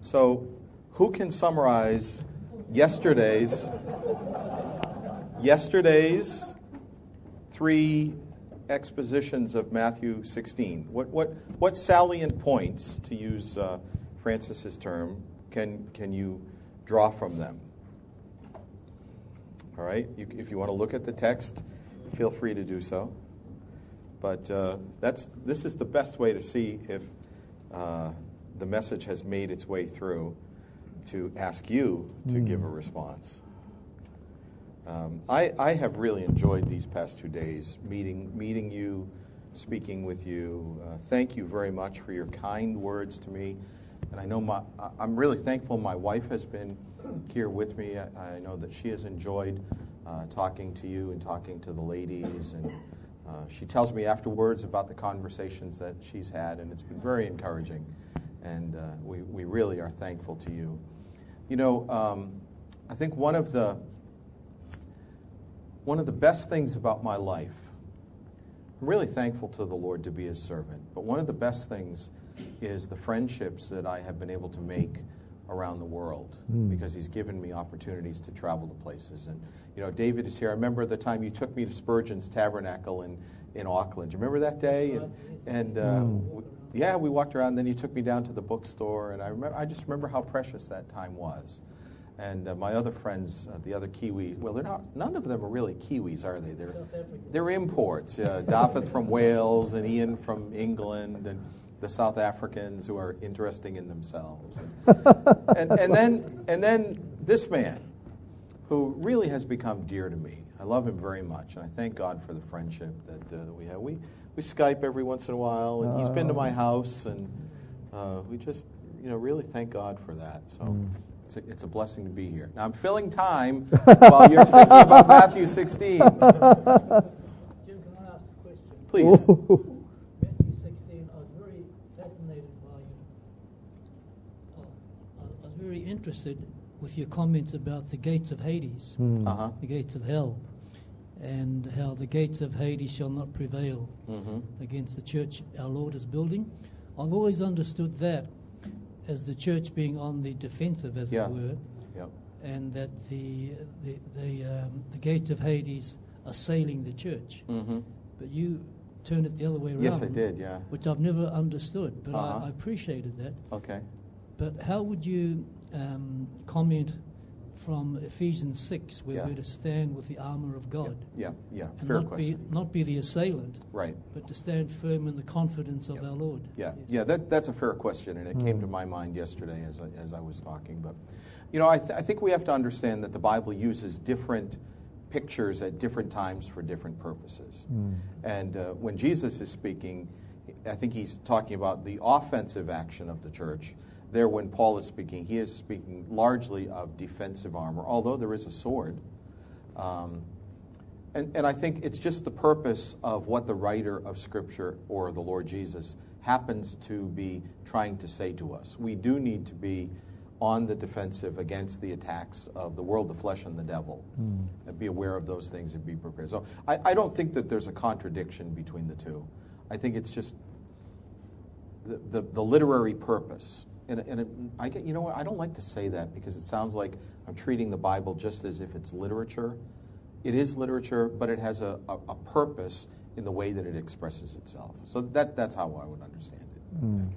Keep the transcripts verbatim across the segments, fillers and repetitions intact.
So, who can summarize yesterday's yesterday's three expositions of Matthew sixteen? What what what salient points, to use uh, Francis's term, can can you draw from them? All right. You, if you want to look at the text, feel free to do so. But uh, that's this is the best way to see if uh, the message has made its way through, to ask you to mm. give a response. Um, I, I have really enjoyed these past two days, meeting meeting you, speaking with you. Uh, thank you very much for your kind words to me. And I know my, I'm really thankful my wife has been here with me. I, I know that she has enjoyed uh, talking to you and talking to the ladies. And uh, she tells me afterwards about the conversations that she's had, and it's been very encouraging. And uh, we, we really are thankful to you. You know, um, I think one of the one of the best things about my life, I'm really thankful to the Lord to be His servant, but one of the best things is the friendships that I have been able to make around the world, mm. because He's given me opportunities to travel to places. And, you know, David is here. I remember the time you took me to Spurgeon's Tabernacle in, in Auckland. Do you remember that day? And, and uh, mm. we, yeah, we walked around. Then you took me down to the bookstore, and I remember. I just remember how precious that time was. And uh, my other friends, uh, the other Kiwi, well, they're not. None of them are really Kiwis, are they? They're they're imports. Uh, Daphith from Wales and Ian from England, and the South Africans who are interesting in themselves. And, and, and then and then this man, who really has become dear to me. I love him very much, and I thank God for the friendship that uh, we have. We we Skype every once in a while, and he's been to my house, and uh, we just you know really thank God for that. So. Mm. It's a, it's a blessing to be here. Now, I'm filling time while you're thinking about Matthew sixteen. Jim, can I ask a question? Please. Matthew sixteen, I was very fascinated by you. Uh, I was very interested with your comments about the gates of Hades, mm. uh-huh. the gates of hell, and how the gates of Hades shall not prevail mm-hmm. against the church our Lord is building. I've always understood that as the church being on the defensive, as yeah. it were, yep. and that the the the, um, the gates of Hades are assailing the church. Mm-hmm. But you turn it the other way around. Yes, I did, yeah. Which I've never understood, but uh-huh. I, I appreciated that. Okay. But how would you um, comment from Ephesians six, where yeah. we're to stand with the armour of God? Yeah, yeah, yeah. And Fair not question. Be, not be the assailant, right? But to stand firm in the confidence of yep. our Lord. Yeah, yes. yeah. That that's a fair question, and it mm. came to my mind yesterday as I, as I was talking. But you know, I th- I think we have to understand that the Bible uses different pictures at different times for different purposes. Mm. And uh, when Jesus is speaking, I think he's talking about the offensive action of the church. There, when Paul is speaking, he is speaking largely of defensive armor, although there is a sword. Um, and, and I think it's just the purpose of what the writer of Scripture, or the Lord Jesus, happens to be trying to say to us. We do need to be on the defensive against the attacks of the world, the flesh, and the devil. Mm. And be aware of those things and be prepared. So I, I don't think that there's a contradiction between the two. I think it's just the, the, the literary purpose. And, and it, I get, you know what, I don't like to say that because it sounds like I'm treating the Bible just as if it's literature. It is literature, but it has a, a, a purpose in the way that it expresses itself. So that that's how I would understand it. Mm.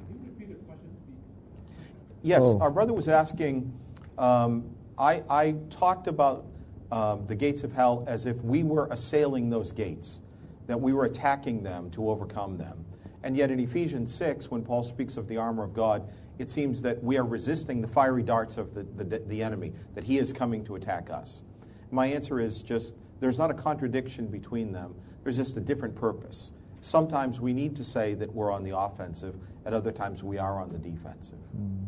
Yes, oh. Our brother was asking, um, I, I talked about um, the gates of hell as if we were assailing those gates, that we were attacking them to overcome them. And yet in Ephesians six, when Paul speaks of the armor of God, it seems that we are resisting the fiery darts of the, the, the enemy, that he is coming to attack us. My answer is just, there's not a contradiction between them. There's just a different purpose. Sometimes we need to say that we're on the offensive, at other times we are on the defensive. Mm.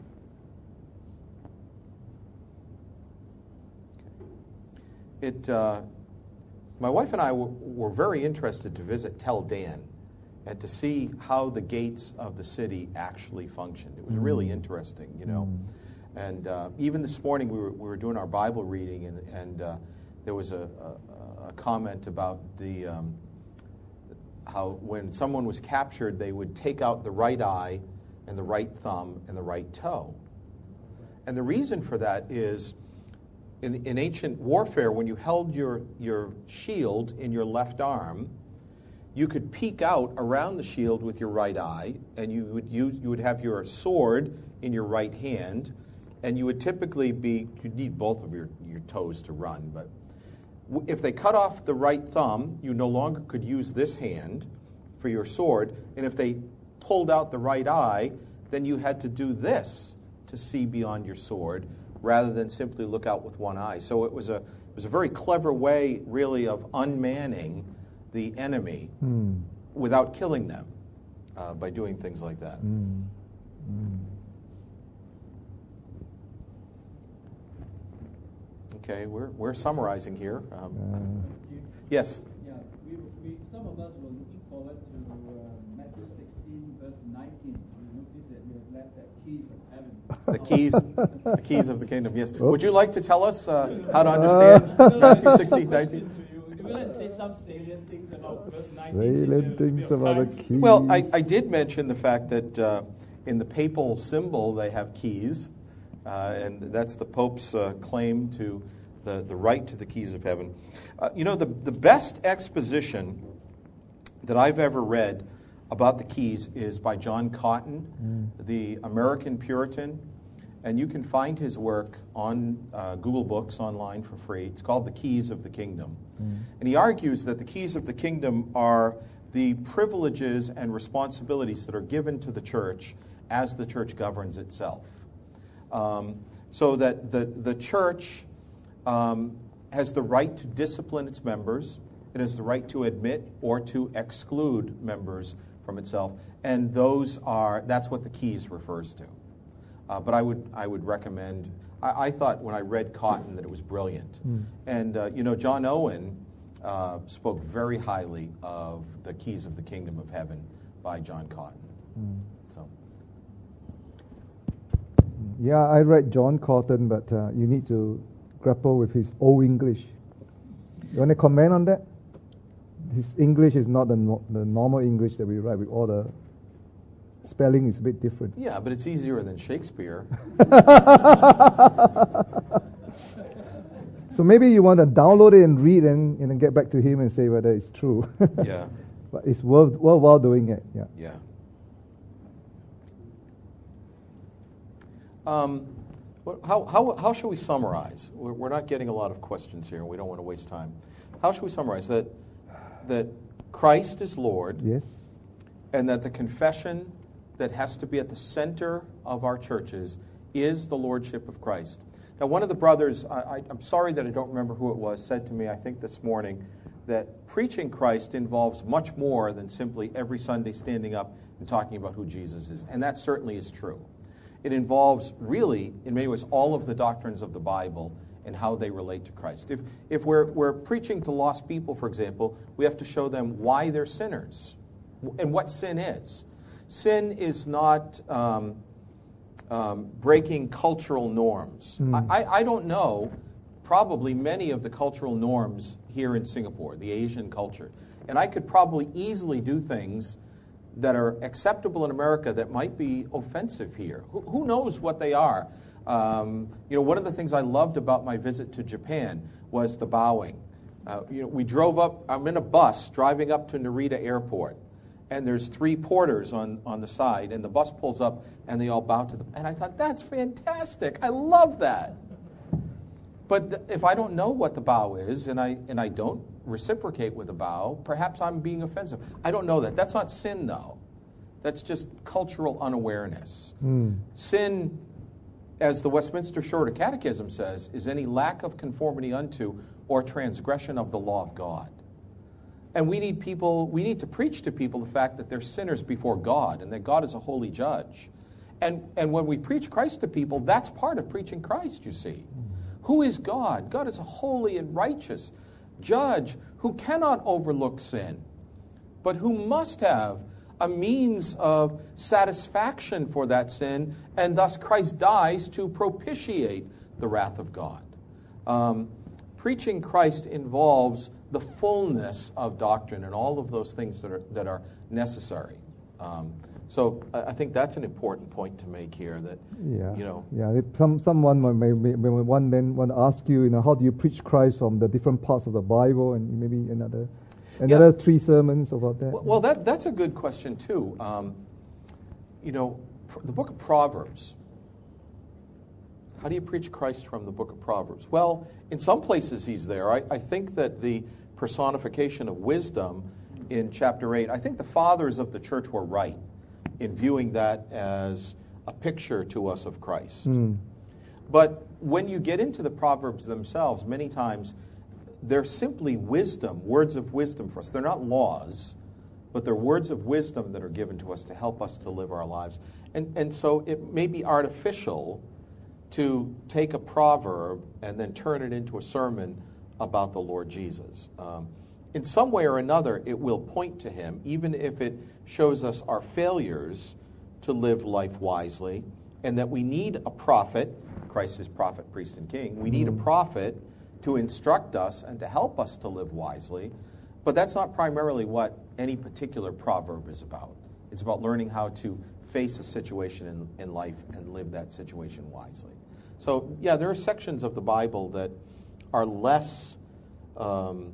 It, uh, my wife and I w- were very interested to visit Tel Dan and to see how the gates of the city actually functioned. It was mm. really interesting, you know. Mm. And uh, even this morning we were, we were doing our Bible reading, and, and uh, there was a, a, a comment about the um, how when someone was captured, they would take out the right eye and the right thumb and the right toe. And the reason for that is in, in ancient warfare, when you held your, your shield in your left arm, you could peek out around the shield with your right eye, and you would use, you would have your sword in your right hand, and you would typically be, you'd need both of your, your toes to run, but w- if they cut off the right thumb, you no longer could use this hand for your sword, and if they pulled out the right eye, then you had to do this to see beyond your sword, rather than simply look out with one eye. So it was a it was a very clever way, really, of unmanning the enemy mm. without killing them uh, by doing things like that. Mm. Mm. Okay, we're we're summarizing here. Um, uh. Yes. Yeah, we, we some of us were looking forward to uh, Matthew sixteen, verse nineteen. We noticed that we have left that keys of heaven. The keys, the keys of the kingdom. Yes. Oops. Would you like to tell us uh, how to understand uh. Matthew sixteen, nineteen? Would you like to say some salient things about verse nineteen? Salient things about the keys. Well, I, I did mention the fact that uh, in the papal symbol they have keys, uh, and that's the Pope's uh, claim to the, the right to the keys of heaven. Uh, you know, the, the best exposition that I've ever read about the keys is by John Cotton, mm. the American Puritan, and you can find his work on uh, Google Books online for free. It's called The Keys of the Kingdom. Mm. And he argues that the keys of the kingdom are the privileges and responsibilities that are given to the church as the church governs itself. Um, so that the, the church um, has the right to discipline its members. It has the right to admit or to exclude members from itself. And those are, that's what the keys refers to. Uh, but I would I would recommend, I, I thought when I read Cotton that it was brilliant. Mm. And, uh, you know, John Owen uh, spoke very highly of The Keys of the Kingdom of Heaven by John Cotton. Mm. So. Yeah, I read John Cotton, but uh, you need to grapple with his old English. You want to comment on that? His English is not the, no, the normal English that we write with all the spelling is a bit different. Yeah, but it's easier than Shakespeare. So maybe you want to download it and read and, and then get back to him and say whether it's true. Yeah. But it's worth, worthwhile doing it. Yeah. Yeah. Um, how, how, how should we summarize? We're, we're not getting a lot of questions here, and we don't want to waste time. How should we summarize that? That Christ is Lord. Yes. And that the confession that has to be at the center of our churches is the Lordship of Christ. Now, one of the brothers, I, I, I'm sorry that I don't remember who it was, said to me, I think this morning, that preaching Christ involves much more than simply every Sunday standing up and talking about who Jesus is. And that certainly is true. It involves really, in many ways, all of the doctrines of the Bible and how they relate to Christ. If, if we're, we're preaching to lost people, for example, we have to show them why they're sinners and what sin is. Sin is not um, um, breaking cultural norms. Mm. I, I don't know probably many of the cultural norms here in Singapore, the Asian culture. And I could probably easily do things that are acceptable in America that might be offensive here. Who, who knows what they are? Um, you know, one of the things I loved about my visit to Japan was the bowing. Uh, you know, we drove up, I'm in a bus driving up to Narita Airport, and there's three porters on, on the side, and the bus pulls up, and they all bow to them. And I thought, that's fantastic. I love that. But th- if I don't know what the bow is, and I and I don't reciprocate with a bow, perhaps I'm being offensive. I don't know that. That's not sin, though. That's just cultural unawareness. Mm. Sin, as the Westminster Shorter Catechism says, is any lack of conformity unto or transgression of the law of God. And we need people, we need to preach to people the fact that they're sinners before God and that God is a holy judge. And, and when we preach Christ to people, that's part of preaching Christ, you see. Who is God? God is a holy and righteous judge who cannot overlook sin, but who must have a means of satisfaction for that sin, and thus Christ dies to propitiate the wrath of God. Um, preaching Christ involves the fullness of doctrine and all of those things that are that are necessary. Um, So I I think that's an important point to make here. That Yeah, you know, yeah. If some someone may, may, may, may one then want to ask you, you know, how do you preach Christ from the different parts of the Bible, and maybe another another Yeah. three sermons about that. well, well, that that's a good question too. Um, you know, pr- the book of Proverbs. How do you preach Christ from the book of Proverbs? Well, in some places he's there. I, I think that the personification of wisdom in chapter eight, I think the fathers of the church were right in viewing that as a picture to us of Christ. Mm. But when you get into the Proverbs themselves, many times they're simply wisdom, words of wisdom for us. They're not laws, but they're words of wisdom that are given to us to help us to live our lives. And, and so it may be artificial to take a proverb and then turn it into a sermon about the Lord Jesus. Um, in some way or another, it will point to him, even if it shows us our failures to live life wisely, and that we need a prophet. Christ is prophet, priest, and king. We need a prophet to instruct us and to help us to live wisely. But that's not primarily what any particular proverb is about. It's about learning how to face a situation in, in life and live that situation wisely. So, yeah, there are sections of the Bible that are less um,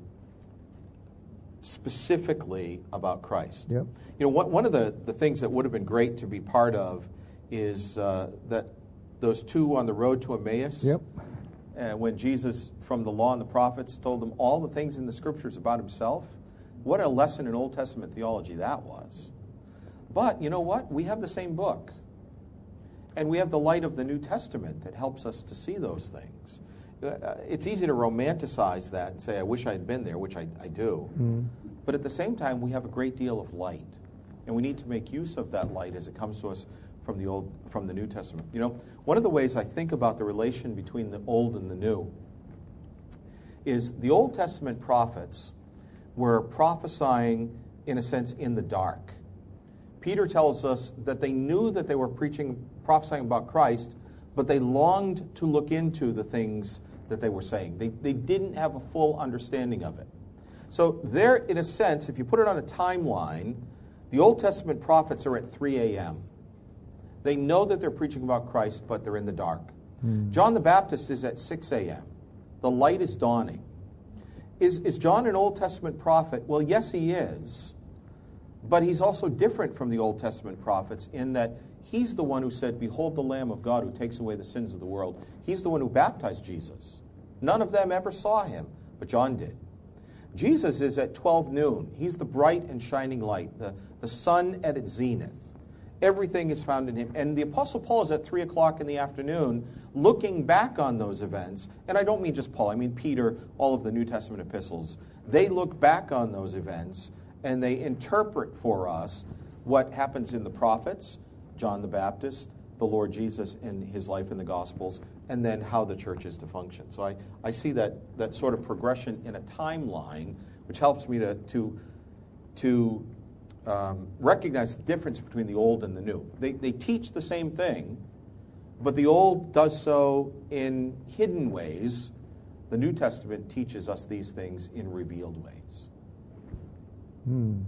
specifically about Christ. Yep. You know, one, one of the, the things that would have been great to be part of is uh, that those two on the road to Emmaus, Yep. uh, when Jesus, from the law and the prophets, told them all the things in the scriptures about himself. What a lesson in Old Testament theology that was. But you know what? We have the same book. And we have the light of the New Testament that helps us to see those things. Uh, it's easy to romanticize that and say, I wish I had been there, which I, I do. Mm. But at the same time, we have a great deal of light. And we need to make use of that light as it comes to us from the Old, from the New Testament. You know, one of the ways I think about the relation between the Old and the New is the Old Testament prophets were prophesying, in a sense, in the dark. Peter tells us that they knew that they were preaching, prophesying about Christ, but they longed to look into the things that they were saying. They, they didn't have a full understanding of it. So there, in a sense, if you put it on a timeline, the Old Testament prophets are at three a.m. They know that they're preaching about Christ, but they're in the dark. Mm. John the Baptist is at six a.m. The light is dawning. Is, is John an Old Testament prophet? Well, yes, he is. But he's also different from the Old Testament prophets in that he's the one who said, behold the Lamb of God who takes away the sins of the world. He's the one who baptized Jesus. None of them ever saw him, but John did. Jesus is at twelve noon. He's the bright and shining light, the, the sun at its zenith. Everything is found in him. And the Apostle Paul is at three o'clock in the afternoon looking back on those events. And I don't mean just Paul, I mean Peter, all of the New Testament epistles. They look back on those events and they interpret for us what happens in the prophets, John the Baptist, the Lord Jesus in his life in the Gospels, and then how the church is to function. So I, I see that, that sort of progression in a timeline, which helps me to, to, to um, recognize the difference between the old and the new. They, they teach the same thing, but the old does so in hidden ways. The New Testament teaches us these things in revealed ways. Hmm.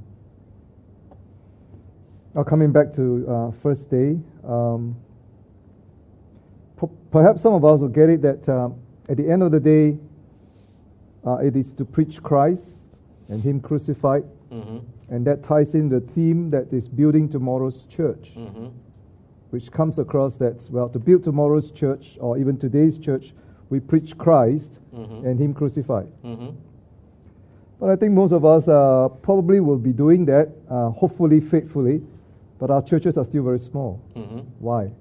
Now coming back to uh, first day, um, p- perhaps some of us will get it that uh, at the end of the day, uh, it is to preach Christ and Him crucified, Mm-hmm. and that ties in the theme that is building tomorrow's church, Mm-hmm. which comes across that, well, to build tomorrow's church, or even today's church, we preach Christ Mm-hmm. and Him crucified. Mm-hmm. But I think most of us uh, probably will be doing that, uh, hopefully faithfully, but our churches are still very small. Mm-hmm. Why?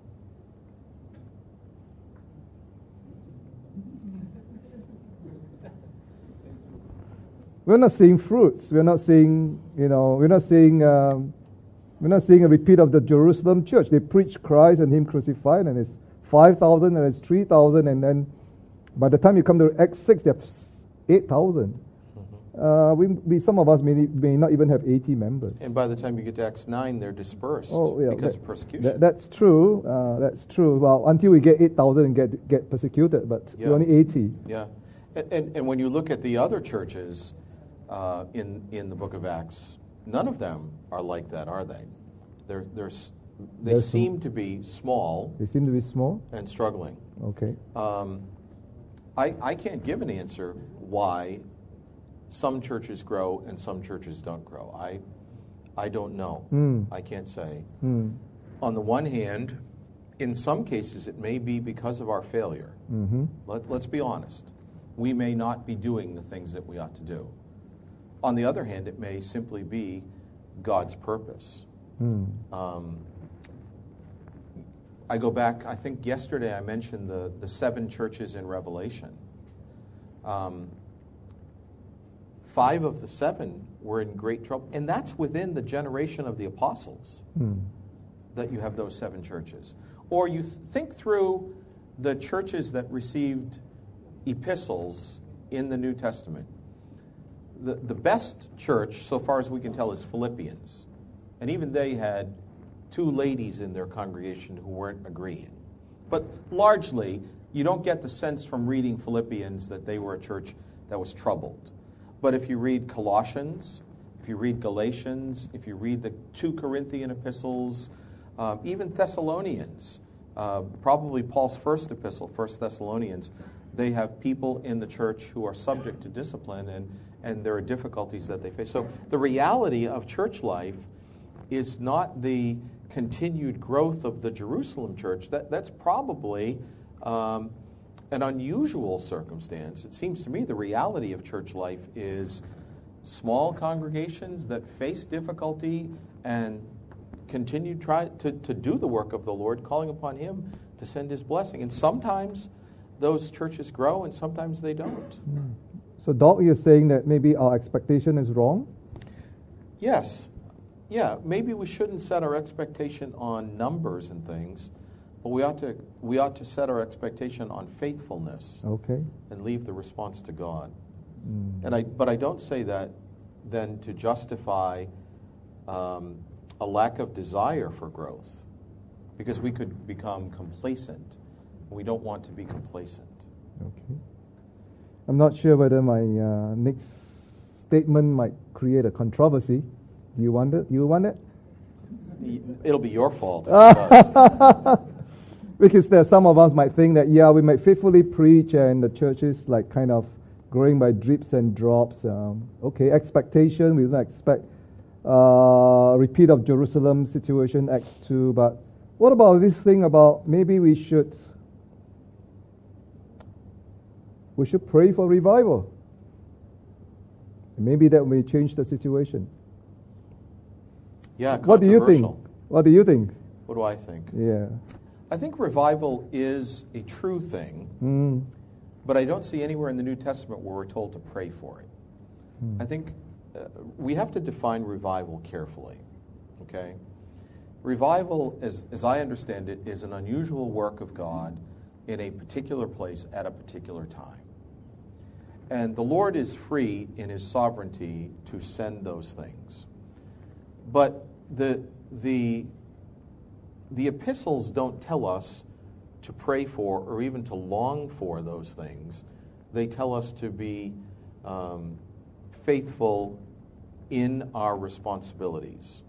We're not seeing fruits. We're not seeing, you know, we're not seeing, um, we're not seeing a repeat of the Jerusalem church. They preach Christ and Him crucified, and it's five thousand, and it's three thousand, and then by the time you come to Acts six, there's eight thousand. Uh, we, we, some of us may, may not even have eighty members. And by the time you get to Acts nine, they're dispersed Oh, yeah, because that- of persecution. That, that's true. Uh, that's true. Well, until we get eight thousand and get get persecuted, but Yeah. we're only eighty. Yeah. And, and, and when you look at the other churches uh, in, in the book of Acts, none of them are like that, are they? They're, they're, s- they There's some- seem to be small They seem to be small. and struggling. Okay. Um, I, I can't give an answer why some churches grow and some churches don't grow. I, I don't know. Mm. I can't say. Mm. On the one hand, in some cases, it may be because of our failure. Mm-hmm. Let, let's be honest. We may not be doing the things that we ought to do. On the other hand, it may simply be God's purpose. Mm. Um, I go back, I think yesterday I mentioned the, the seven churches in Revelation. Um, five of the seven were in great trouble, and that's within the generation of the apostles Mm. that you have those seven churches. Or you th- think through the churches that received epistles in the New Testament. The, the best church, so far as we can tell, is Philippians. And even they had two ladies in their congregation who weren't agreeing. But largely, you don't get the sense from reading Philippians that they were a church that was troubled. But if you read Colossians, if you read Galatians, if you read the two Corinthian epistles, um, even Thessalonians, uh, probably Paul's first epistle, First Thessalonians, they have people in the church who are subject to discipline, and, and there are difficulties that they face. So the reality of church life is not the continued growth of the Jerusalem church. That, that's probably um, an unusual circumstance. It seems to me the reality of church life is small congregations that face difficulty and continue try to, to do the work of the Lord, calling upon Him to send His blessing. And sometimes those churches grow and sometimes they don't. Mm. So, Doc, you're saying that maybe our expectation is wrong? Yes. Yeah, maybe we shouldn't set our expectation on numbers and things, but we ought to we ought to set our expectation on faithfulness Okay. and leave the response to God. Mm. And I but I don't say that then to justify um, a lack of desire for growth, because we could become complacent. We don't want to be complacent. Okay. I'm not sure whether my uh, next statement might create a controversy. Do you want it? You want it? It'll be your fault if it does. Because there, some of us might think that, yeah, we might faithfully preach and the church is like kind of growing by drips and drops. Um, okay, expectation, we don't expect uh, repeat of Jerusalem situation, Acts two. But what about this thing about maybe we should we should pray for revival? Maybe that may change the situation. Yeah, What do you think? controversial. What do you think? What do I think? Yeah. I think revival is a true thing, Mm. but I don't see anywhere in the New Testament where we're told to pray for it. Mm. I think uh, we have to define revival carefully, okay? Revival, as, as I understand it, is an unusual work of God in a particular place at a particular time. And the Lord is free in His sovereignty to send those things. But the, the, the epistles don't tell us to pray for or even to long for those things. They tell us to be um, faithful in our responsibilities.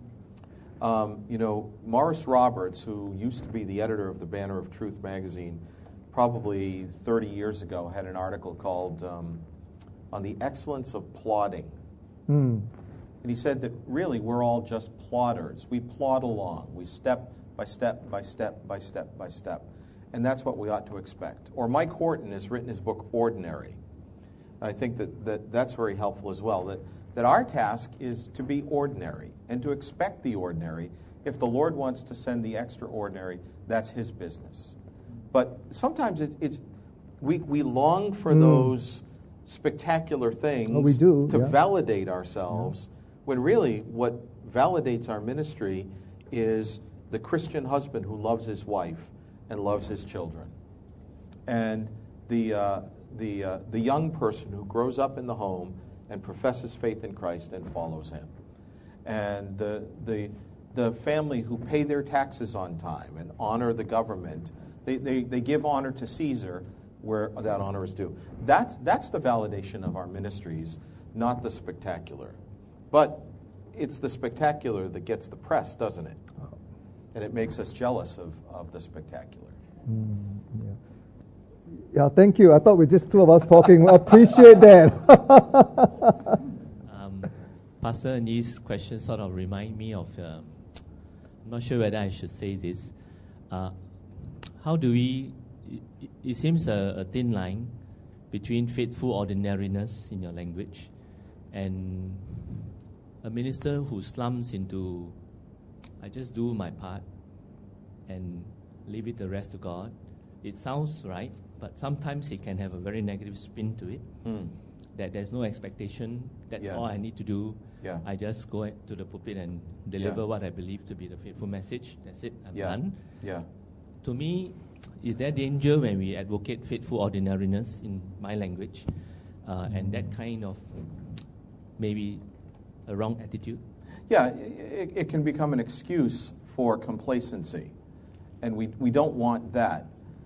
Um, you know, Morris Roberts, who used to be the editor of the Banner of Truth magazine, probably thirty years ago, had an article called um, On the Excellence of Plodding. Mm. And he said that really we're all just plodders. We plod along. We step by step by step by step by step. And that's what we ought to expect. Or Mike Horton has written his book, Ordinary. I think that, that that's very helpful as well, that, that our task is to be ordinary and to expect the ordinary. If the Lord wants to send the extraordinary, that's His business. But sometimes it, it's we, we long for Mm. those spectacular things Oh, we do, to yeah. validate ourselves, when really what validates our ministry is the Christian husband who loves his wife and loves his children, and the uh, the uh, the young person who grows up in the home and professes faith in Christ and follows Him, and the the the family who pay their taxes on time and honor the government. They they, they give honor to Caesar where that honor is due. That's that's the validation of our ministries, not the spectacular. But it's the spectacular that gets the press, doesn't it? And it makes us jealous of, of the spectacular. Mm, yeah. Yeah, thank you. I thought we just two of us talking. I appreciate that. um, Pastor Annie's question sort of remind me of, uh, I'm not sure whether I should say this. Uh, how do we, it, it seems a, a thin line between faithful ordinariness in your language and a minister who slumps into, I just do my part and leave it the rest to God. It sounds right, but sometimes it can have a very negative spin to it, mm. that there's no expectation, that's yeah. all I need to do. Yeah. I just go to the pulpit and deliver yeah. what I believe to be the faithful message. That's it, I'm yeah. done. Yeah. To me, is there danger when we advocate faithful ordinariness in my language, uh, and that kind of maybe a wrong attitude? Yeah, it, it can become an excuse for complacency, and we, we don't want that.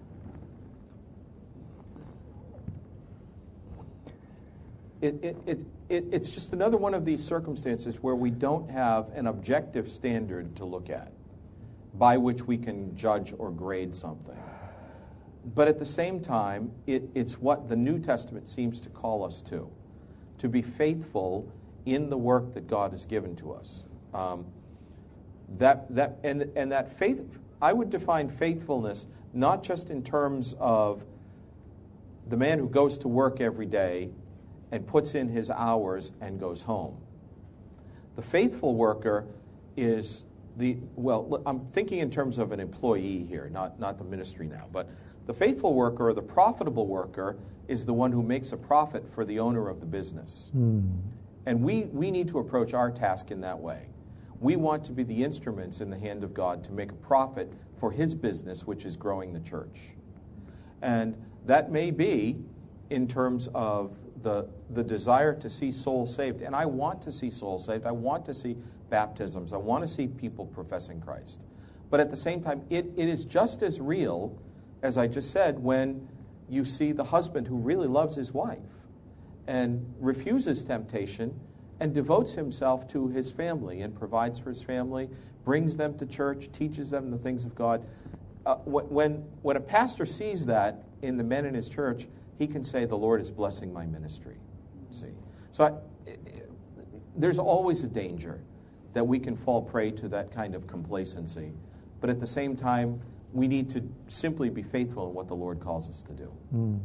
It, it, it, it, it's just another one of these circumstances where we don't have an objective standard to look at by which we can judge or grade something. But at the same time, it, it's what the New Testament seems to call us to, to be faithful in the work that God has given to us. Um, that, that, and, and that faith, I would define faithfulness not just in terms of the man who goes to work every day and puts in his hours and goes home. The faithful worker is the, well, I'm thinking in terms of an employee here, not, not the ministry now, but the faithful worker or the profitable worker is the one who makes a profit for the owner of the business. Mm. And we, we need to approach our task in that way. We want to be the instruments in the hand of God to make a profit for his business, which is growing the church. And that may be in terms of the, the desire to see souls saved. And I want to see souls saved. I want to see baptisms. I want to see people professing Christ. But at the same time, it, it is just as real, as I just said, when you see the husband who really loves his wife and refuses temptation and devotes himself to his family and provides for his family, brings them to church, teaches them the things of God. Uh, when, when a pastor sees that in the men in his church, he can say, the Lord is blessing my ministry. See? So I, there's always a danger that we can fall prey to that kind of complacency. But at the same time, we need to simply be faithful in what the Lord calls us to do. Mm.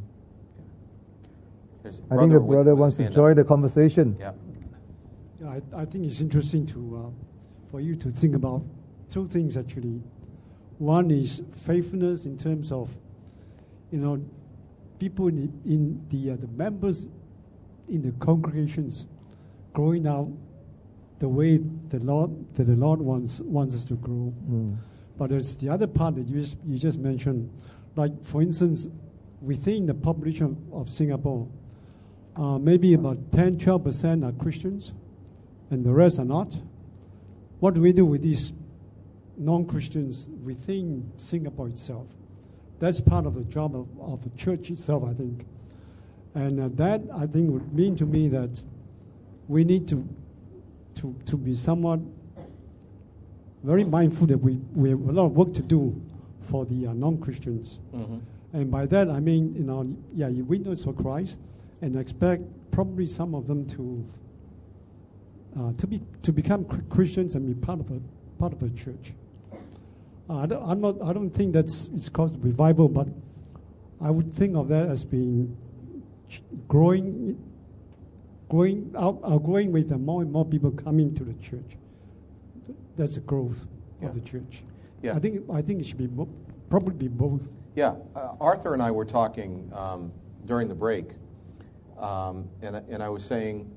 I think the brother wants to join the conversation. Yeah. Yeah, I, I think it's interesting to uh, for you to think about two things actually. One is faithfulness in terms of, you know, people in the, in the, uh, the members in the congregations growing out the way the Lord that the Lord wants wants us to grow. Mm. But there's the other part that you just, you just mentioned, like for instance, within the population of Singapore, uh, maybe about ten, twelve percent are Christians, and the rest are not. What do we do with these non-Christians within Singapore itself? That's part of the job of, of the church itself, I think. And uh, that, I think, would mean to me that we need to to, to be somewhat very mindful that we, we have a lot of work to do for the uh, non-Christians. Mm-hmm. And by that, I mean, you know, yeah, you witness for Christ and expect probably some of them to uh, to be to become Christians and be part of a part of a church. Uh, I don't, I'm not. I don't think that's it's called revival, but I would think of that as being growing, growing out, uh, growing with uh, more and more people coming to the church. That's the growth yeah. of the church. Yeah. I think I think it should be bo- probably be both. Yeah, uh, Arthur and I were talking um, during the break, um, and and I was saying,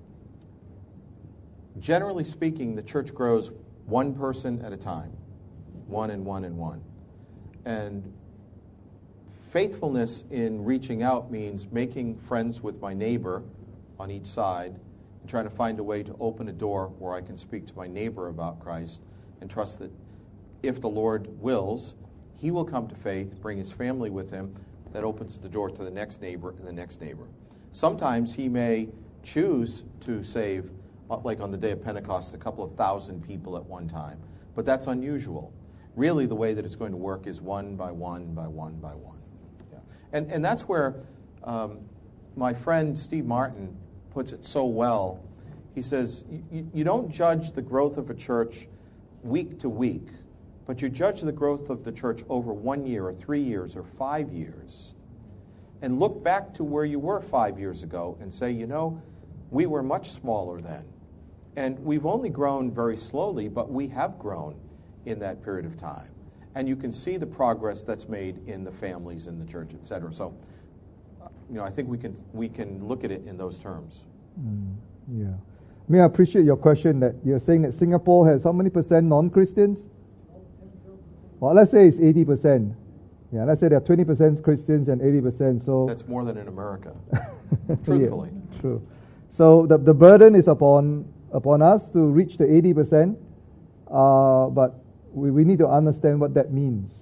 generally speaking, the church grows one person at a time, one and one and one, and faithfulness in reaching out means making friends with my neighbor on each side and trying to find a way to open a door where I can speak to my neighbor about Christ and trust that if the Lord wills, he will come to faith, bring his family with him. That opens the door to the next neighbor and the next neighbor. Sometimes he may choose to save, like on the day of Pentecost, a couple of thousand people at one time, but that's unusual. really the way that it's going to work is one by one by one by one. Yeah. And, and that's where um, my friend Steve Martin puts it so well. He says, you, you don't judge the growth of a church week to week, but you judge the growth of the church over one year or three years or five years. And look back to where you were five years ago and say, you know, we were much smaller then. And we've only grown very slowly, but we have grown in that period of time. And you can see the progress that's made in the families in the church, et cetera. So, you know, I think we can we can look at it in those terms. Mm, yeah. I mean, I appreciate your question that you're saying that Singapore has how many percent non-Christians? Well, let's say it's eighty percent. Yeah, let's say there are twenty percent Christians and eighty percent. So that's more than in America, truthfully. Yeah, true. So the the burden is upon upon us to reach the eighty percent, uh, but we, we need to understand what that means.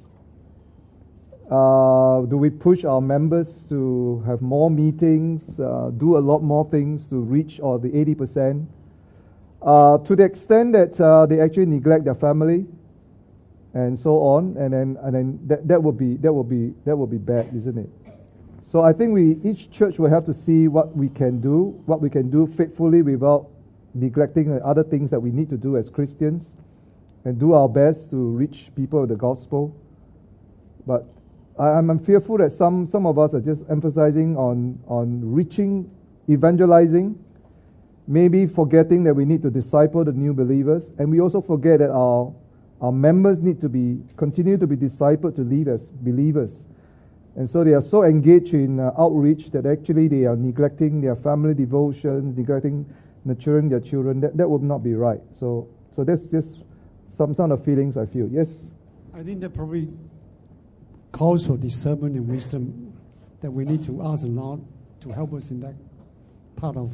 Uh, do we push our members to have more meetings, uh, do a lot more things to reach all the eighty percent? Uh, to the extent that uh, they actually neglect their family and so on, and then and then that, that will be that will be that will be bad, isn't it? So I think we each church will have to see what we can do, what we can do faithfully without neglecting the other things that we need to do as Christians, and do our best to reach people with the gospel. But I'm, I'm fearful that some, some of us are just emphasizing on, on reaching, evangelizing, maybe forgetting that we need to disciple the new believers, and we also forget that our, our members need to be continue to be discipled to live as believers. And so they are so engaged in uh, outreach that actually they are neglecting their family devotion, neglecting nurturing their children. That, that would not be right. So so that's just some sort of feelings I feel. Yes? I think that probably calls for discernment and wisdom that we need to ask the Lord to help us in that part of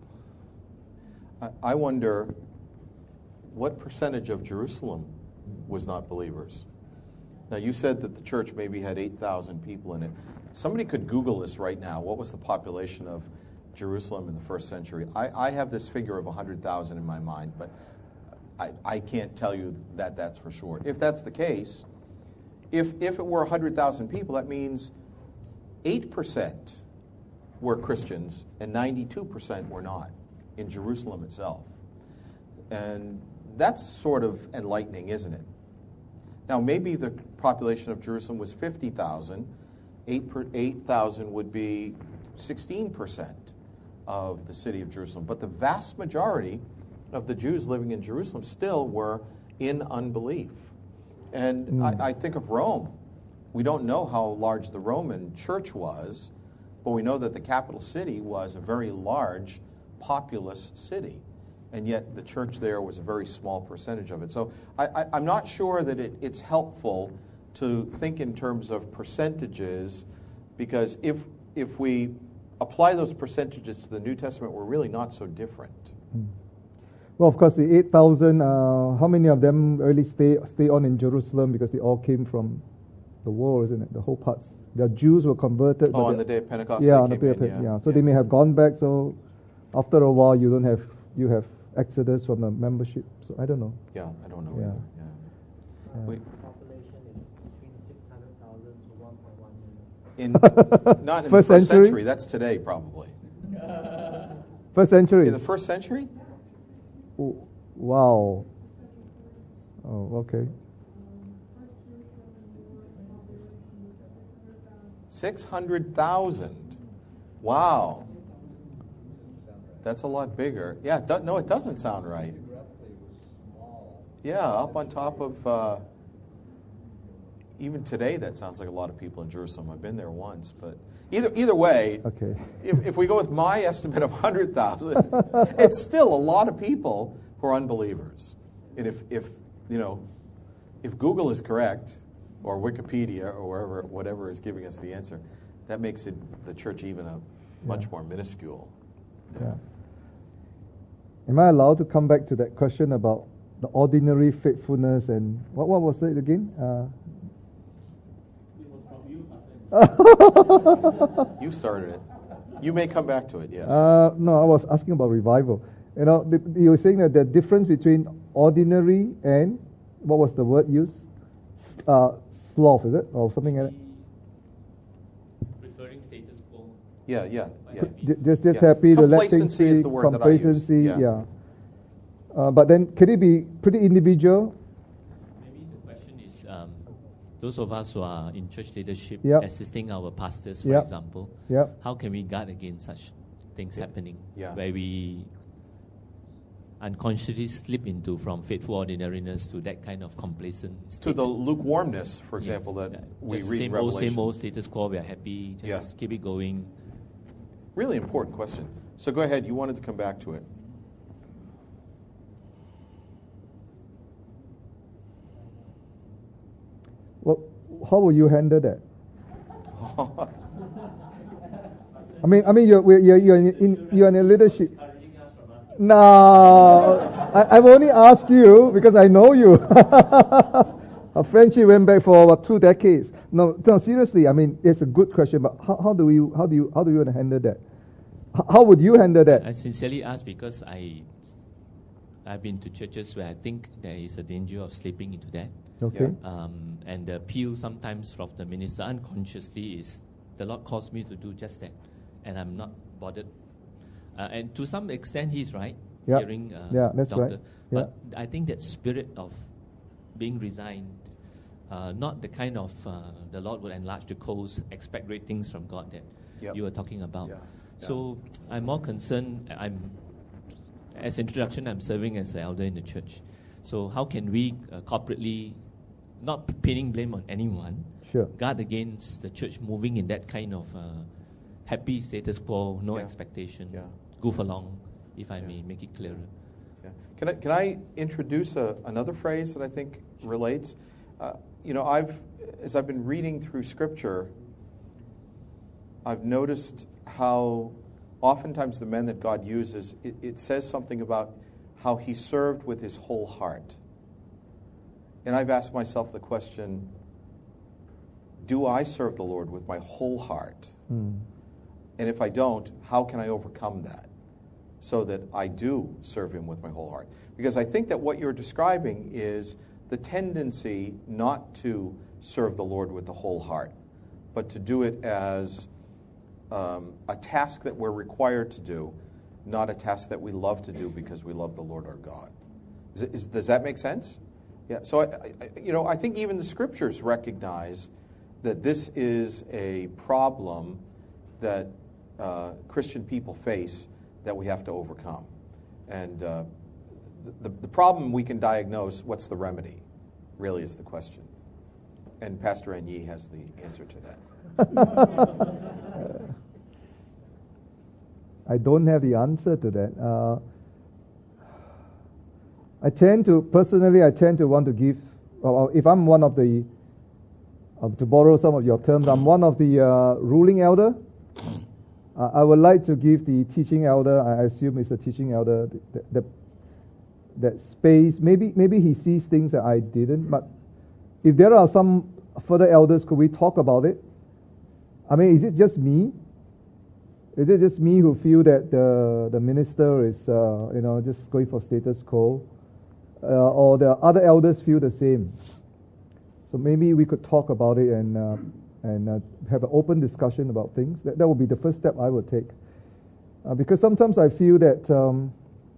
our... I, I wonder what percentage of Jerusalem was not believers. Now, you said that the church maybe had eight thousand people in it. Somebody could Google this right now. What was the population of Jerusalem in the first century? I, I have this figure of one hundred thousand in my mind, but I, I can't tell you that that's for sure. If that's the case, if, if it were one hundred thousand people, that means eight percent were Christians and ninety-two percent were not in Jerusalem itself. And that's sort of enlightening, isn't it? Now, maybe the population of Jerusalem was fifty thousand. eight thousand would be sixteen percent of the city of Jerusalem. But the vast majority of the Jews living in Jerusalem still were in unbelief. And mm. I, I think of Rome. We don't know how large the Roman church was, but we know that the capital city was a very large, populous city. And yet the church there was a very small percentage of it. So I, I, I'm not sure that it, it's helpful to think in terms of percentages, because if if we apply those percentages to the New Testament, we're really not so different. Mm. Well, of course, the eight thousand, uh, how many of them really stay stay on in Jerusalem because they all came from the world, isn't it? The whole parts. The Jews were converted. Oh, on the day of Pentecost. Yeah, on the day of Pentecost. Yeah. So yeah. They may have gone back. So after a while, you don't have you have exodus from the membership. So I don't know. Yeah, I don't know yeah. either. Yeah. Yeah. We, population is between six hundred thousand to one point one million. in not in first the first century? century. That's today, probably. First century. In the first century? Oh, wow. Oh, okay. Six hundred thousand. Wow. That's a lot bigger. Yeah, it do, no, it doesn't sound right. Yeah, up on top of, uh, even today, that sounds like a lot of people in Jerusalem. I've been there once, but either either way, okay. if, if we go with my estimate of one hundred thousand, it's still a lot of people who are unbelievers. And if, if, you know, if Google is correct, or Wikipedia, or wherever, whatever is giving us the answer, that makes it the church even a much yeah. more minuscule. Yeah. Am I allowed to come back to that question about the ordinary faithfulness and what what was that again? Uh, You started it. You may come back to it, yes. Uh, no, I was asking about revival. You know, the, you were saying that the difference between ordinary and, what was the word used? uh, sloth, is it? Or something like that? Preferring status quo. Yeah, yeah, yeah. J- Just, just Yeah. happy to let things Complacency is be, the word that I use. complacency, Yeah. yeah. Uh, but then, could it be pretty individual? Maybe the question is, um, those of us who are in church leadership, Yep. assisting our pastors, for Yep. example, Yep. how can we guard against such things happening? Yeah. Where we unconsciously slip into from faithful ordinariness to that kind of complacent To state. the lukewarmness, for Yes. example, that Yeah. we Just read in same old, Revelation. same old status quo. We are happy. Just Yeah. keep it going. Really important question. So go ahead. You wanted to come back to it. Well, how will you handle that? I mean, I mean, you're we're- you're you're in, in you're in a leadership. No, I, I've only asked you because I know you. Our friendship went back for what, two decades. No, no, seriously. I mean, it's a good question, but how, how do you how do you how do you want to handle that? H- How would you handle that? I sincerely ask because I, I've been to churches where I think there is a danger of slipping into that. Okay. Um, and the appeal sometimes from the minister unconsciously is, the Lord calls me to do just that, and I'm not bothered. Uh, and to some extent, he's right, Yeah. hearing uh, Yeah, that's doctor. right. Yeah. But I think that spirit of being resigned, uh, not the kind of uh, the Lord would enlarge the coast, expect great things from God that Yep. you were talking about. Yeah. So I'm more concerned. I'm, as introduction, I'm serving as an elder in the church. So how can we uh, corporately, not pinning blame on anyone, Sure. guard against the church moving in that kind of uh, happy status quo, no Yeah. expectation, Yeah. goof along, if I Yeah. may make it clearer. Yeah. Can I can I introduce a, another phrase that I think relates? Uh, you know, I've as I've been reading through Scripture, I've noticed how oftentimes the men that God uses, it, it says something about how he served with his whole heart. And I've asked myself the question, do I serve the Lord with my whole heart? Mm. And if I don't, how can I overcome that so that I do serve him with my whole heart? Because I think that what you're describing is the tendency not to serve the Lord with the whole heart, but to do it as um, a task that we're required to do, not a task that we love to do because we love the Lord our God. Is it, is, does that make sense? Yeah. So, I, I, you know, I think even the Scriptures recognize that this is a problem that uh, Christian people face that we have to overcome. And uh, the, the problem we can diagnose, what's the remedy, really is the question. And Pastor Anyi has the answer to that. I don't have the answer to that. Uh, I tend to, personally, I tend to want to give, or if I'm one of the, uh, to borrow some of your terms, I'm one of the uh, ruling elder. Uh, I would like to give the teaching elder, I assume it's the teaching elder, the, the, that space. Maybe, maybe he sees things that I didn't, but if there are some further elders, could we talk about it? I mean, is it just me? Is it just me who feel that the the minister is, uh, you know, just going for status quo, uh, or the other elders feel the same? So maybe we could talk about it and uh, and uh, have an open discussion about things. That that would be the first step I would take, uh, because sometimes I feel that um,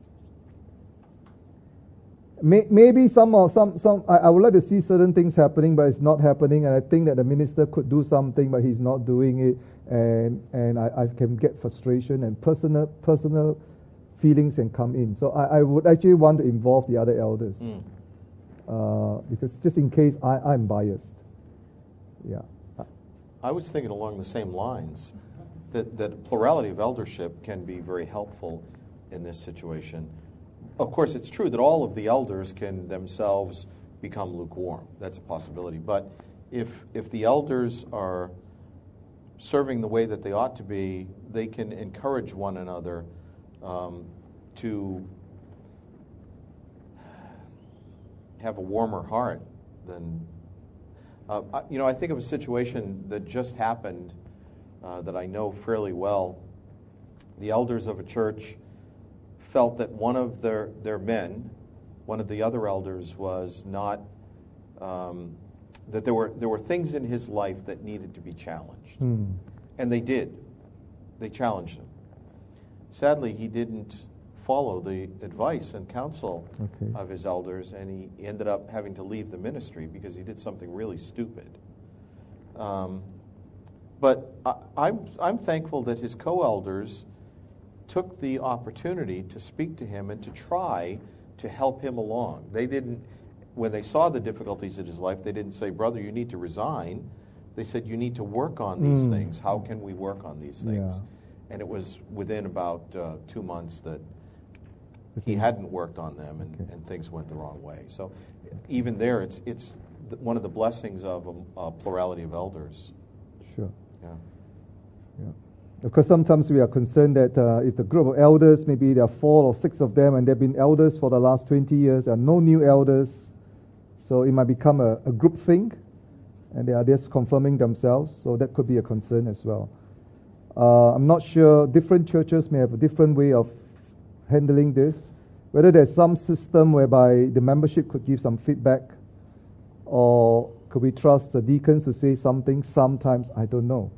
may, maybe some or some some I, I would like to see certain things happening, but it's not happening, and I think that the minister could do something, but he's not doing it. And and I, I can get frustration and personal personal feelings can come in. So I, I would actually want to involve the other elders, Mm. uh, because just in case I, I'm biased. Yeah. I was thinking along the same lines, that, that plurality of eldership can be very helpful in this situation. Of course, it's true that all of the elders can themselves become lukewarm. That's a possibility. But if if the elders are serving the way that they ought to be, they can encourage one another um, to have a warmer heart than... Uh, I, you know, I think of a situation that just happened uh, that I know fairly well. The elders of a church felt that one of their, their men, one of the other elders, was not um, that there were there were things in his life that needed to be challenged, Hmm. and they did. They challenged him. Sadly, he didn't follow the advice and counsel Okay. of his elders, and he ended up having to leave the ministry because he did something really stupid. Um, but I, I'm I'm thankful that his co-elders took the opportunity to speak to him and to try to help him along. They didn't, when they saw the difficulties in his life, they didn't say, "Brother, you need to resign." They said, "You need to work on these Mm. things. How can we work on these things?" Yeah. And it was within about uh, two months that he Okay. hadn't worked on them, and, Okay. and things went the wrong way. So even there, it's it's th- one of the blessings of a, a plurality of elders. Sure. Yeah. Yeah. Of course, sometimes we are concerned that uh, if the group of elders, maybe there are four or six of them, and they've been elders for the last twenty years, there are no new elders, so it might become a, a group thing, and they are just confirming themselves, so that could be a concern as well. Uh, I'm not sure, different churches may have a different way of handling this, whether there's some system whereby the membership could give some feedback, or could we trust the deacons to say something? Sometimes, I don't know.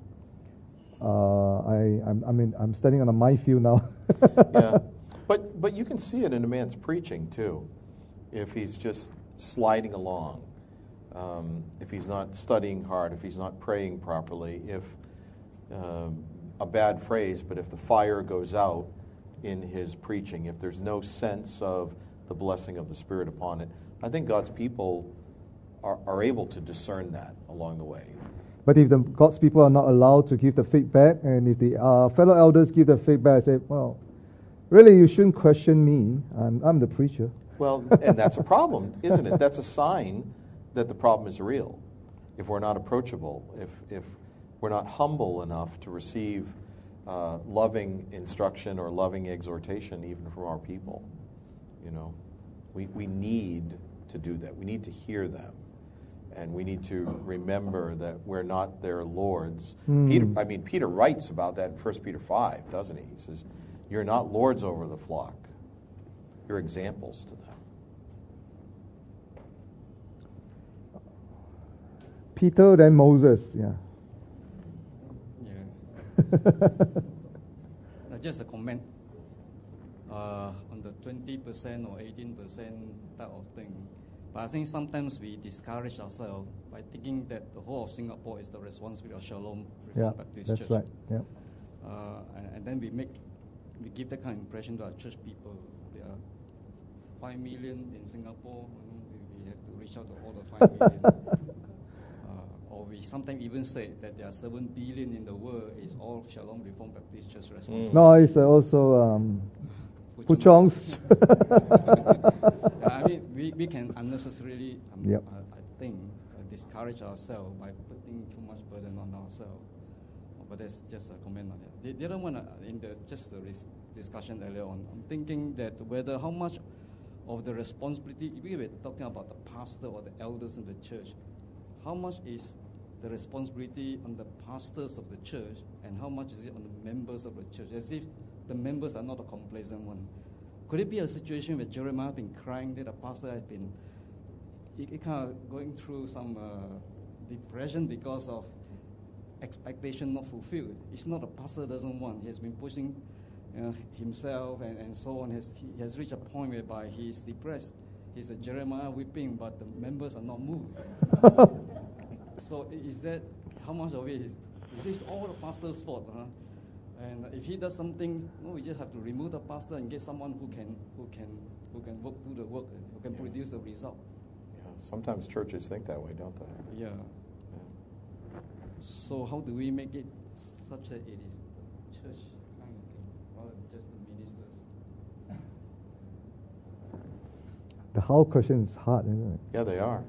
Uh, I, I'm, I mean, I'm standing on a minefield now. Yeah. But but you can see it in a man's preaching too, if he's just sliding along, um, if he's not studying hard, if he's not praying properly, if um, a bad phrase, but if the fire goes out in his preaching, if there's no sense of the blessing of the Spirit upon it, I think God's people are, are able to discern that along the way. But if the God's people are not allowed to give the feedback, and if the uh, fellow elders give the feedback, I say, well, really, you shouldn't question me. I'm, I'm the preacher. Well, and that's a problem, isn't it? That's a sign that the problem is real. If we're not approachable, if if we're not humble enough to receive uh, loving instruction or loving exhortation, even from our people, you know, we we need to do that. We need to hear them, and we need to remember that we're not their lords. Mm. Peter, I mean, Peter writes about that in First Peter five, doesn't he? He says, "You're not lords over the flock. You're examples to them." Peter, then Moses, yeah. Yeah. Uh, just a comment uh, on the twenty percent or eighteen percent type of thing. But I think sometimes we discourage ourselves by thinking that the whole of Singapore is the responsibility of Shalom Reformed Yeah, Baptist that's Church. right. Yeah. Uh, and, and then we make, we give that kind of impression to our church people. There are five million in Singapore. You know, we, we have to reach out to all the five million. uh, or we sometimes even say that there are seven billion in the world. Is all Shalom Reformed Baptist Church responsibility? No, it's uh, also um, Puchong's. I mean, we, we can unnecessarily, um, Yep. I, I think, uh, discourage ourselves by putting too much burden on ourselves. But that's just a comment on that. The, the other one, uh, in the just the ris- discussion earlier on, I'm thinking that whether how much of the responsibility, if we were talking about the pastor or the elders in the church, how much is the responsibility on the pastors of the church, and how much is it on the members of the church? As if the members are not a complacent one. Could it be a situation where Jeremiah has been crying that the pastor has been he, he kind of going through some uh, depression because of expectation not fulfilled? It's not the pastor doesn't want. He has been pushing uh, himself and, and so on. Has, he has reached a point whereby he is depressed. He's a Jeremiah weeping, but the members are not moved. So is that, how much of it is, is this all the pastor's fault? Huh? And if he does something, no, we just have to remove the pastor and get someone who can who can who can work through the work, who can Yeah. produce the result. Yeah. Sometimes churches think that way, don't they? Yeah. Yeah. So how do we make it such that it is the church kind of thing, rather than just the ministers? The how question is hard, isn't it? Yeah, they are.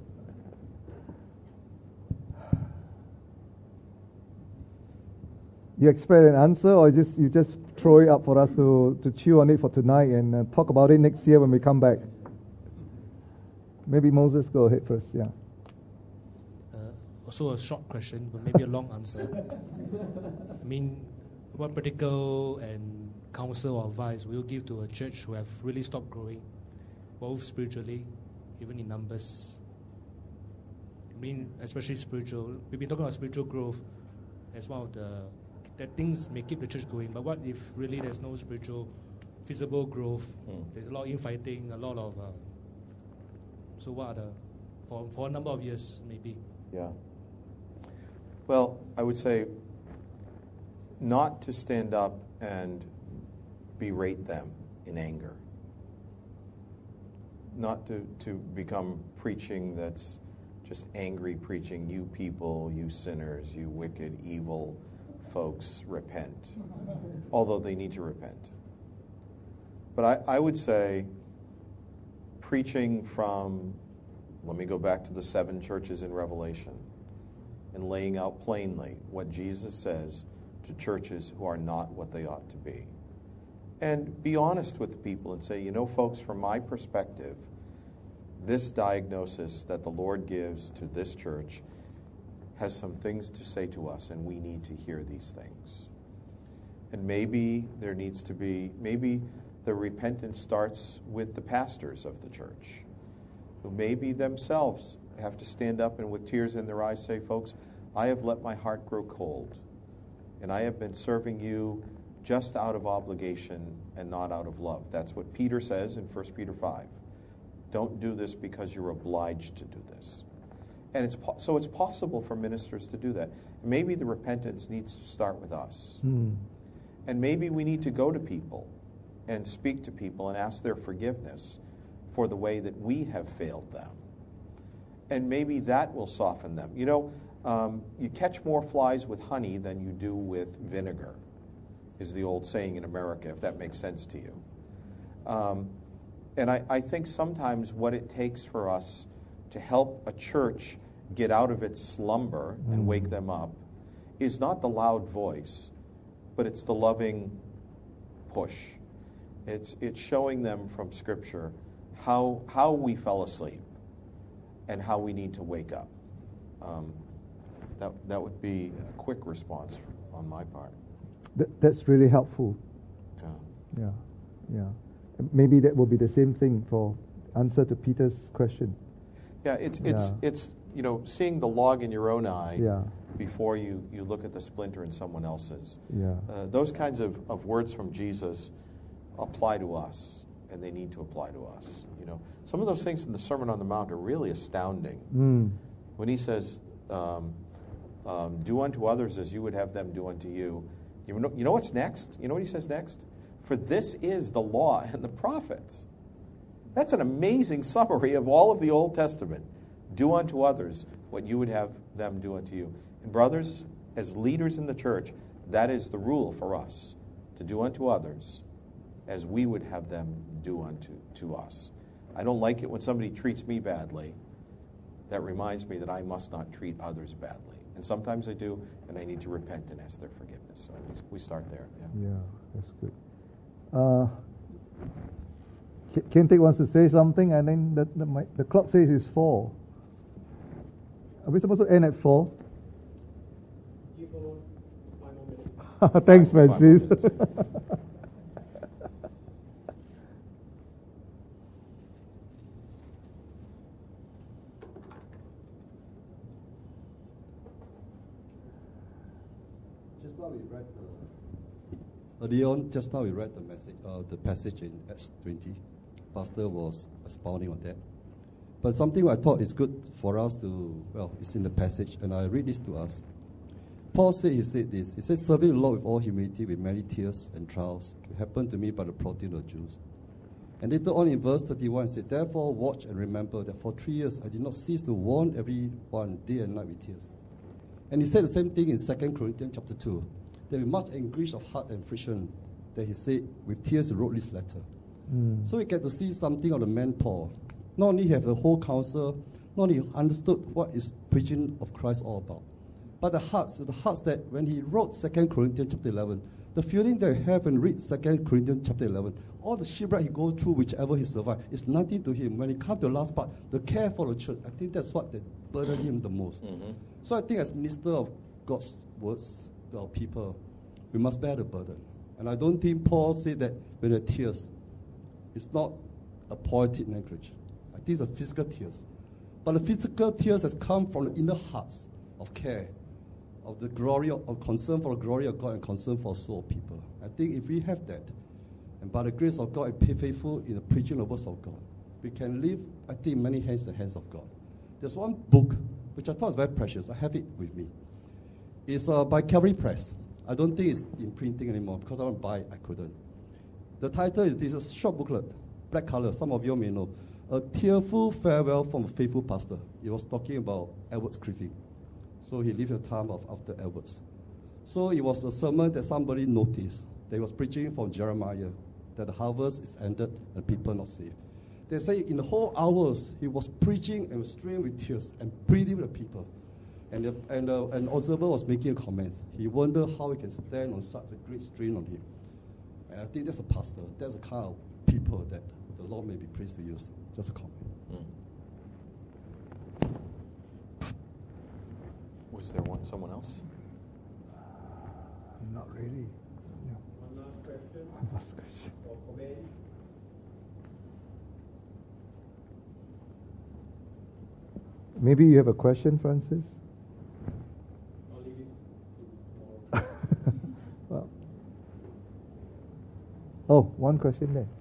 You expect an answer, or just you just throw it up for us to, to chew on it for tonight and uh, talk about it next year when we come back? Maybe Moses, go ahead first. Yeah. Uh, also a short question, but maybe a long answer. I mean, what practical and counsel or advice will you give to a church who have really stopped growing, both spiritually, even in numbers? I mean, especially spiritual. We've been talking about spiritual growth as one of the that things may keep the church going. But what if really there's no spiritual, visible growth? Mm. There's a lot of infighting, a lot of. Uh, so what are the for for a number of years maybe? Yeah. Well, I would say not to stand up and berate them in anger. Not to, to become preaching that's just angry preaching, you people, you sinners, you wicked, evil folks, repent. Although they need to repent. But I, I would say preaching from, let me go back to the seven churches in Revelation, and laying out plainly what Jesus says to churches who are not what they ought to be. And be honest with the people and say, you know, folks, from my perspective, this diagnosis that the Lord gives to this church has some things to say to us, and we need to hear these things. And maybe there needs to be, maybe the repentance starts with the pastors of the church, who maybe themselves have to stand up and with tears in their eyes say, folks, I have let my heart grow cold, and I have been serving you just out of obligation and not out of love. That's what Peter says in First Peter five. Don't do this because you're obliged to do this. And it's po- so it's possible for ministers to do that. Maybe the repentance needs to start with us. Mm. And maybe we need to go to people and speak to people and ask their forgiveness for the way that we have failed them. And maybe that will soften them. You know, um, you catch more flies with honey than you do with vinegar, is the old saying in America, if that makes sense to you. Um, and I, I think sometimes what it takes for us to help a church get out of its slumber mm. and wake them up is not the loud voice, but it's the loving push. It's it's showing them from Scripture how how we fell asleep and how we need to wake up. Um, that that would be a quick response on my part. Th- that's really helpful. Yeah. Yeah, yeah. Maybe that will be the same thing for answer to Peter's question. Yeah, it's it's Yeah. it's you know seeing the log in your own eye Yeah. before you, you look at the splinter in someone else's. Yeah. Uh, those kinds of, of words from Jesus apply to us, and they need to apply to us. You know, some of those things in the Sermon on the Mount are really astounding. Mm. When he says, um, um, "Do unto others as you would have them do unto you," you know, you know what's next? You know what he says next? For this is the law and the prophets. That's an amazing summary of all of the Old Testament. Do unto others what you would have them do unto you. And brothers, as leaders in the church, that is the rule for us, to do unto others as we would have them do unto to us. I don't like it when somebody treats me badly. That reminds me that I must not treat others badly. And sometimes I do, and I need to repent and ask their forgiveness. So we start there. Yeah, Yeah, that's good. Uh, Kente wants to say something, and then the, the, my, the clock says it's four. Are we supposed to end at four? Thanks, Francis. Just now we read the earlier on. Just now we read the message, uh, the passage in Acts twenty. Pastor was expounding on that. But something I thought is good for us to, well, it's in the passage, and I read this to us. Paul said, he said this, he said, serving the Lord with all humility, with many tears and trials, it happened to me by the prompting of the Jews. And later on in verse thirty-one, it said, therefore watch and remember that for three years I did not cease to warn everyone day and night with tears. And he said the same thing in Second Corinthians chapter two, that with much anguish of heart and friction, that he said, with tears he wrote this letter. Mm. So we get to see something of the man Paul. Not only have the whole counsel, not only understood what is preaching of Christ all about, but the hearts, the hearts that when he wrote Second Corinthians chapter eleven, the feeling that you have and read Second Corinthians chapter eleven, all the shipwreck he goes through, whichever he survived, is nothing to him. When it comes to the last part, the care for the church, I think that's what that burdened him the most. Mm-hmm. So I think as minister of God's words to our people, we must bear the burden. And I don't think Paul said that when the tears, it's not a poetic language. I think it's a physical tears. but the physical tears has come from the inner hearts of care, of the glory of, of concern for the glory of God and concern for the soul of people. I think if we have that, and by the grace of God and be faithful in the preaching of the words of God, we can live, I think, many hands in the hands of God. There's one book which I thought is very precious. I have it with me. It's uh, by Calvary Press. I don't think it's in printing anymore because I want to buy it, I couldn't. The title is, this is a short booklet, black color, some of you may know. A Tearful Farewell from a Faithful Pastor. It was talking about Edwards Griffin. So he lived the time of after Edwards. So it was a sermon that somebody noticed. They was preaching from Jeremiah, that the harvest is ended and people not saved. They say in the whole hours, he was preaching and streaming with tears and pleading with the people. And the, and the, an observer was making a comment. He wondered how he can stand on such a great strain on him. And I think that's a pastor. That's the kind of people that the Lord may be pleased to use. Just a comment. Mm. Was there one, someone else? Not really. No. One last question. One last question. For Kobe. Maybe you have a question, Francis? I'll leave it to tomorrow. Well. Oh, one question there.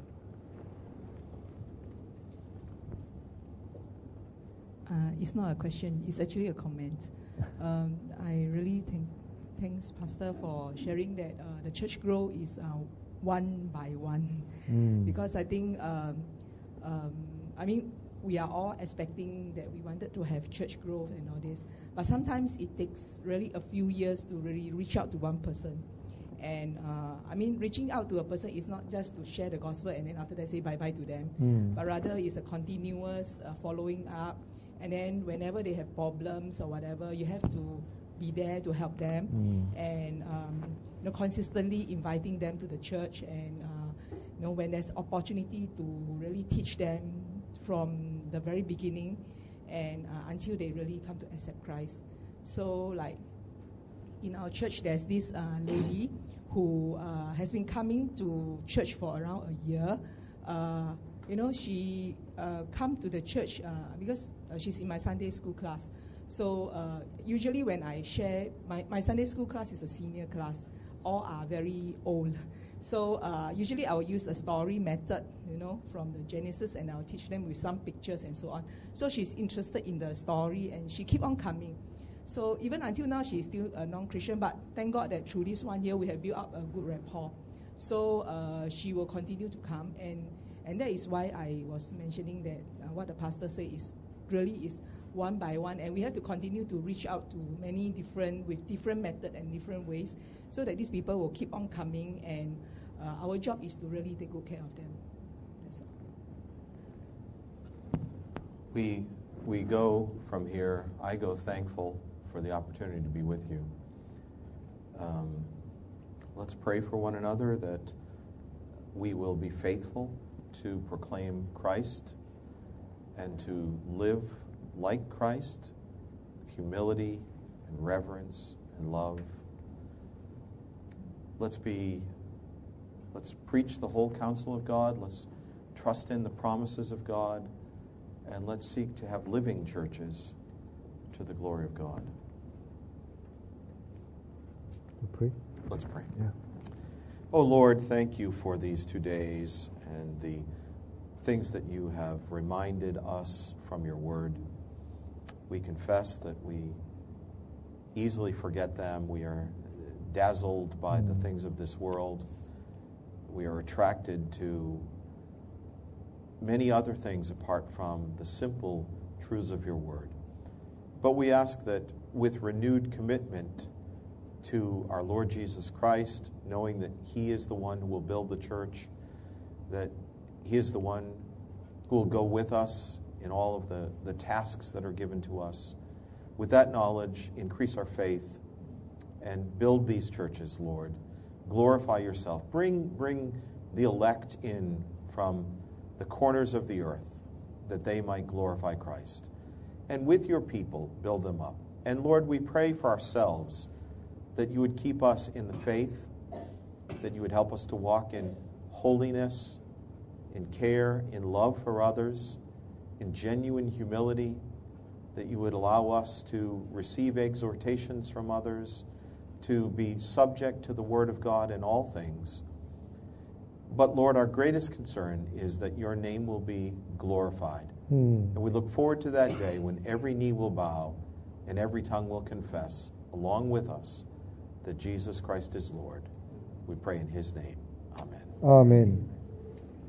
Uh, it's not a question, it's actually a comment. Um, I really thank thanks, Pastor, for sharing that uh, the church grow is uh, one by one. Mm. Because I think, um, um, I mean, we are all expecting that we wanted to have church growth and all this. But sometimes it takes really a few years to really reach out to one person. And uh, I mean, reaching out to a person is not just to share the gospel and then after that say bye-bye to them. Mm. But rather it's a continuous uh, following up. And then whenever they have problems or whatever, you have to be there to help them. Mm. And um, you know, consistently inviting them to the church. And uh, you know, when there's opportunity to really teach them from the very beginning and uh, until they really come to accept Christ. So like in our church, there's this uh, lady who uh, has been coming to church for around a year. Uh, you know, she uh, come to the church uh, because uh, she's in my Sunday school class. So uh, usually when I share, my, my Sunday school class is a senior class. All are very old. So uh, usually I will use a story method, you know, from the Genesis, and I'll teach them with some pictures and so on. So she's interested in the story, and she keep on coming. So even until now, she's still a non-Christian, but thank God that through this one year, we have built up a good rapport. So uh, she will continue to come, and, and that is why I was mentioning that uh, what the pastor said is really is one by one, and we have to continue to reach out to many different, with different method and different ways, so that these people will keep on coming, and uh, our job is to really take good care of them. That's all. We, we go from here, I go thankful for the opportunity to be with you. Um, let's pray for one another that we will be faithful to proclaim Christ and to live like Christ with humility and reverence and love. Let's be, let's preach the whole counsel of God. Let's trust in the promises of God, and let's seek to have living churches to the glory of God. We'll pray. Let's pray. Yeah. Oh Lord, thank you for these two days and the things that you have reminded us from your word. We confess that we easily forget them. We are dazzled by the things of this world. We are attracted to many other things apart from the simple truths of your word. But we ask that with renewed commitment to our Lord Jesus Christ, knowing that he is the one who will build the church, that he is the one who will go with us in all of the, the tasks that are given to us. With that knowledge, increase our faith and build these churches, Lord. Glorify yourself. Bring, bring the elect in from the corners of the earth that they might glorify Christ. And with your people, build them up. And Lord, we pray for ourselves that you would keep us in the faith, that you would help us to walk in holiness, in care, in love for others, in genuine humility, that you would allow us to receive exhortations from others, to be subject to the Word of God in all things. But Lord, our greatest concern is that your name will be glorified. Mm. And we look forward to that day when every knee will bow and every tongue will confess, along with us, that Jesus Christ is Lord. We pray in his name. Amen. Amen.